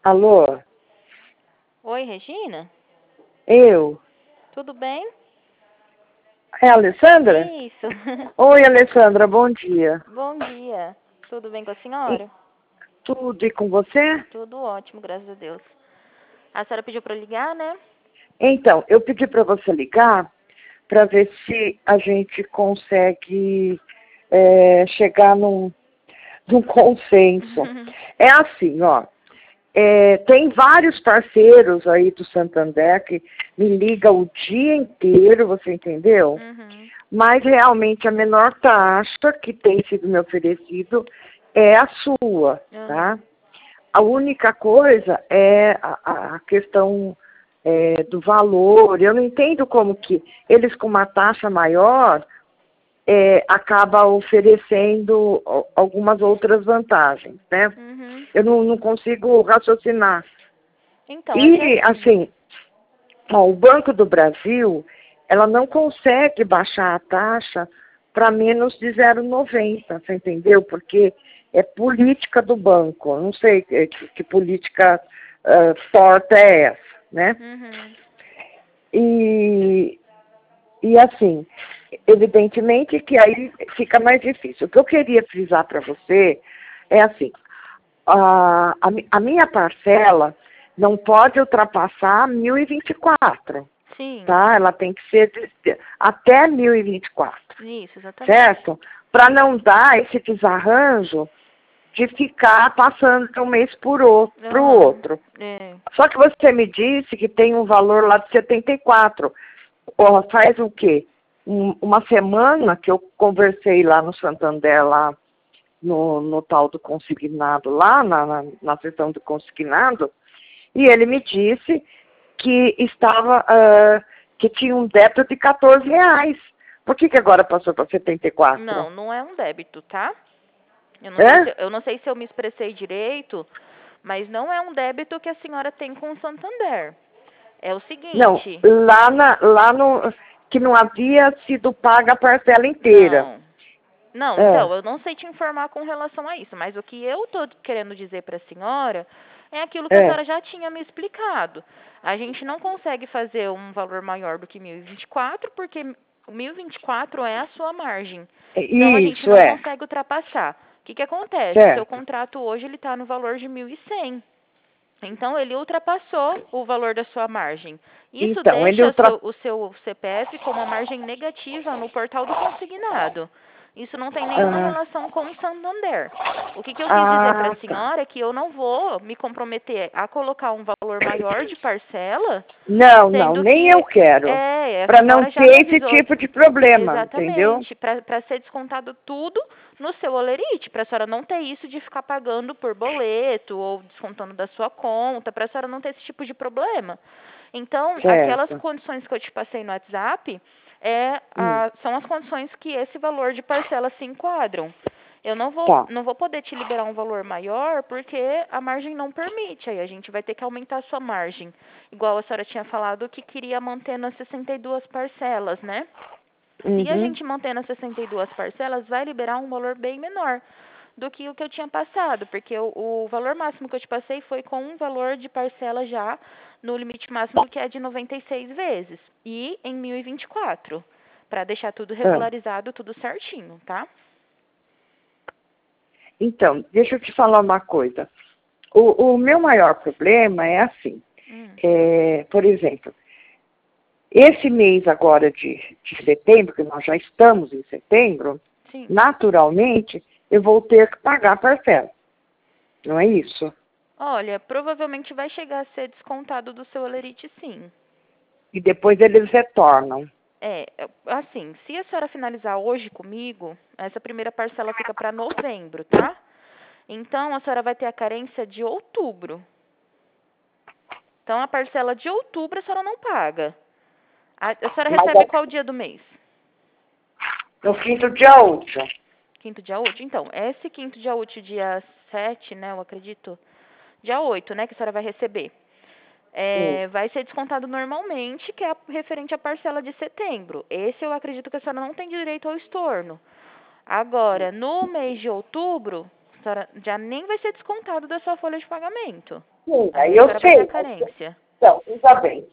Alô? Oi, Regina? Eu? Tudo bem? É a Alessandra? Isso. Oi, Alessandra, bom dia. Bom dia. Tudo bem com a E senhora? tudo e com você? Tudo ótimo, graças a Deus. A senhora pediu para ligar, né? Então, eu pedi para você ligar para ver se a gente consegue chegar num consenso. É assim, ó. Tem vários parceiros aí do Santander que me ligam o dia inteiro, você entendeu? Uhum. Mas realmente a menor taxa que tem sido me oferecido é a sua, tá? Uhum. A única coisa é a questão do valor. Eu não entendo como que eles com uma taxa maior acaba oferecendo algumas outras vantagens, né? Uhum. Eu não consigo raciocinar. Então, é que E, assim. assim, ó, o Banco do Brasil, ela não consegue baixar a taxa para menos de 0,90, você entendeu? Porque é política do banco. Eu não sei que política torta é essa, né? Uhum. E assim, evidentemente que aí fica mais difícil. O que eu queria frisar para você é assim, a minha parcela não pode ultrapassar 1.024, Sim. tá? Ela tem que ser até 1.024, Isso, exatamente. certo? Para não dar esse desarranjo de ficar passando de um mês para o Aham. outro. É. Só que você me disse que tem um valor lá de 74. Ó, faz o quê? Uma semana que eu conversei lá no Santander, lá no tal do consignado, lá na sessão do consignado, e ele me disse que que tinha um débito de R$ 14. Por que agora passou para 74? Não, não é um débito, tá? É? Eu não sei se eu me expressei direito, mas não é um débito que a senhora tem com o Santander. É o Não, seguinte. lá no que não havia sido paga a parcela inteira. Não. Não, É, então, eu não sei te informar com relação a isso, mas o que eu tô querendo dizer para a senhora é aquilo que a é. senhora já tinha me explicado. A gente não consegue fazer um valor maior do que 1.024, porque o 1.024 é a sua margem. Então, a gente Isso não é, consegue ultrapassar. O que que acontece? O seu certo. contrato hoje ele está no valor de 1.100. Então, ele ultrapassou o valor da sua margem. Isso Então, ele deixa ultra... o seu CPF com uma margem negativa no portal do consignado. Isso não tem nenhuma Ah, relação com o Santander. O que eu quis dizer para a tá. senhora é que eu não vou me comprometer a colocar um valor maior de parcela, Não, não, sendo nem eu que quero. a Para não senhora já me ter esse avisou. tipo de problema, entendeu? Exatamente, para ser descontado tudo no seu olerite, para a senhora não ter isso de ficar pagando por boleto ou descontando da sua conta, para a senhora não ter esse tipo de problema. Então, aquelas Certo. condições que eu te passei no WhatsApp Hum, são as condições que esse valor de parcela se enquadram. Eu tá. não vou poder te liberar um valor maior porque a margem não permite. Aí a gente vai ter que aumentar a sua margem. Igual a senhora tinha falado que queria manter nas 62 parcelas, né? Se a Uhum. gente manter nas 62 parcelas, vai liberar um valor bem menor do que o que eu tinha passado, porque o valor máximo que eu te passei foi com um valor de parcela já no limite máximo que é de 96 vezes e em 1.024, para deixar tudo Ah. regularizado, tudo certinho, tá? Então, deixa eu te falar uma coisa. O meu maior problema é assim. Hum, Por exemplo, esse mês agora de setembro, que nós já estamos em setembro, sim. naturalmente, eu vou ter que pagar a parcela. Não é isso? Olha, provavelmente vai chegar a ser descontado do seu olerite, sim. E depois eles retornam. Assim, se a senhora finalizar hoje comigo, essa primeira parcela fica para novembro, tá? Então, a senhora vai ter a carência de outubro. Então, a parcela de outubro a senhora não paga. A senhora Mas recebe qual dia do mês? no quinto dia útil. Quinto dia útil? Então, esse quinto dia útil, dia 7, né, eu acredito, dia 8, né, que a senhora vai receber. Isso. Vai ser descontado normalmente, que é referente à parcela de setembro. Esse eu acredito que a senhora não tem direito ao estorno. Agora, no mês de outubro, senhora já nem vai ser descontado da sua folha de pagamento. Sim, Aí aí a eu senhora vai sei. ter carência. Então, veja bem,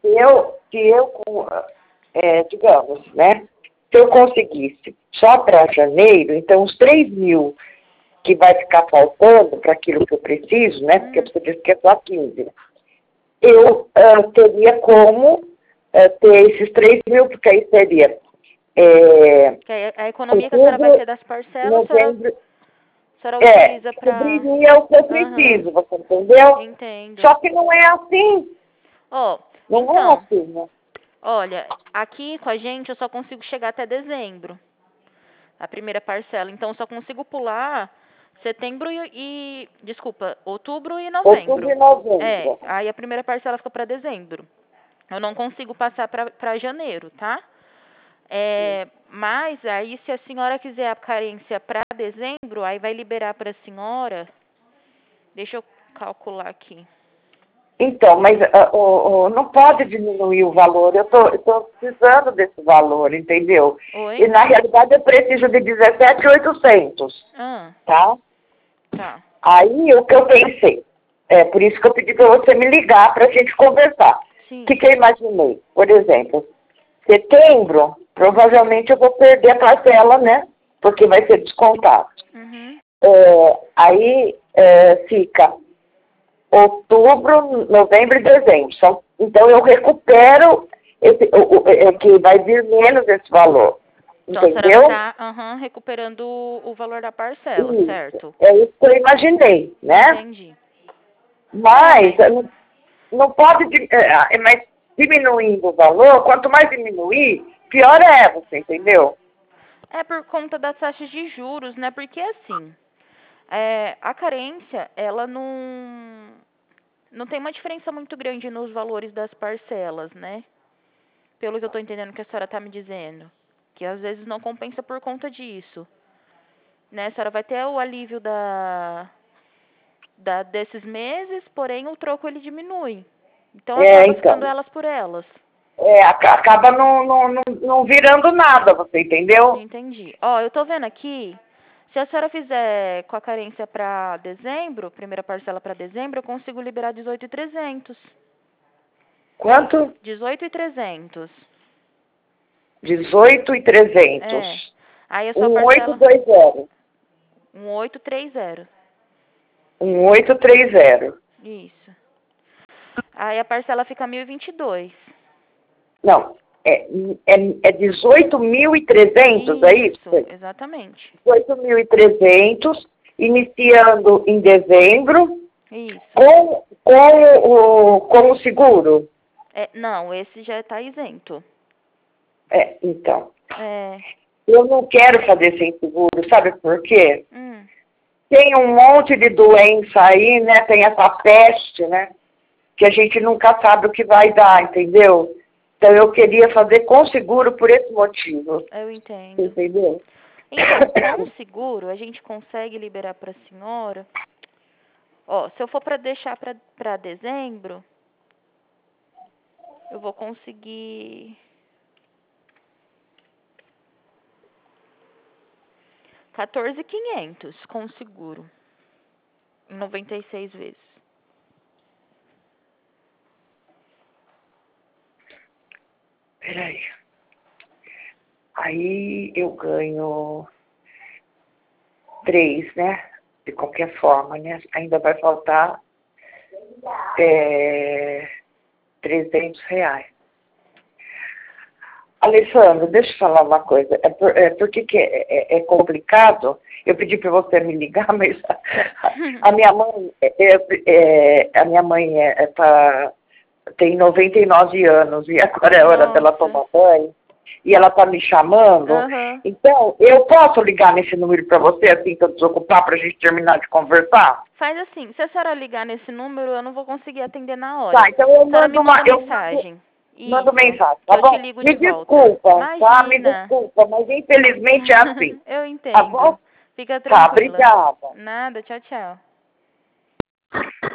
digamos, né, se eu conseguisse só para janeiro, então os 3.000 que vai ficar faltando para aquilo que eu preciso, né, porque você disse que é só 15, eu teria como ter esses 3.000, porque aí seria Que a economia que a senhora vai ter das parcelas, novembro, a senhora utiliza para... cobriria o que eu preciso, você entendeu? Entendo. Só que não é assim, Ó, não é então, assim, né? olha, aqui com a gente eu só consigo chegar até dezembro, a primeira parcela. Então, eu só consigo pular setembro desculpa, outubro e novembro. Outubro e novembro. Aí a primeira parcela fica para dezembro. Eu não consigo passar para janeiro, tá? Mas aí, se a senhora quiser a carência para dezembro, aí vai liberar para a senhora. Deixa eu calcular aqui. Então, mas não pode diminuir o valor. Eu tô precisando desse valor, entendeu? Oi? E, na realidade, eu preciso de 17.800, tá? Tá. Aí, o que eu pensei, por isso que eu pedi para você me ligar para a gente conversar. Sim. O que eu imaginei? Por exemplo, setembro, provavelmente eu vou perder a parcela, né? Porque vai ser descontado. Uhum. Aí, fica outubro, novembro e dezembro. Então, eu recupero que vai vir menos esse valor. Então, Entendeu? a senhora vai estar recuperando o valor da parcela, Isso. certo? É isso que eu imaginei, né? Entendi. Mas não pode... mas diminuindo o valor, quanto mais diminuir, pior é, você entendeu? É por conta das taxas de juros, né? Porque, assim, a carência, ela não tem uma diferença muito grande nos valores das parcelas, né? Pelo que eu estou entendendo que a senhora está me dizendo. Que às vezes não compensa por conta disso. Né? A senhora vai ter o alívio desses meses, porém o troco ele diminui. Então acaba ficando elas por elas. Acaba não virando nada, você entendeu? Entendi. Ó, eu tô vendo aqui, se a senhora fizer com a carência para dezembro, primeira parcela para dezembro, eu consigo liberar 18.300. Quanto? 18.300. 18.300. Aí a sua parcela... 1820. 1830. 1830. Isso. Aí a parcela fica 1.022. Não, é 18.300, é isso? Exatamente. 18.300, iniciando em dezembro. Isso. Com o seguro. Não, esse já está isento. Então. Eu não quero fazer sem seguro, sabe por quê? Tem um monte de doença aí, né? Tem essa peste, né? Que a gente nunca sabe o que vai dar, entendeu? Então eu queria fazer com seguro por esse motivo. Eu entendo. Entendeu? Então, com seguro, a gente consegue liberar para a senhora. Ó, se eu for para deixar para dezembro, eu vou conseguir 14.500 com seguro. Em 96 vezes. Peraí. Aí eu ganho 3, né? De qualquer forma, né? Ainda vai faltar R$300. Alessandro, deixa eu falar uma coisa. Porque que é complicado. Eu pedi para você me ligar, mas a minha mãe tem 99 anos e agora é hora dela tomar banho. E ela tá me chamando. Então, eu posso ligar nesse número para você assim que eu desocupar para a gente terminar de conversar? Faz assim, se a senhora ligar nesse número, eu não vou conseguir atender na hora. Tá, então eu mando uma mensagem. Mando mensagem, tá bom? Eu te ligo de volta. Desculpa, tá? Me desculpa, mas infelizmente é assim. Eu entendo. Tá bom? Fica tranquila. Tá, obrigada. Nada, tchau, tchau.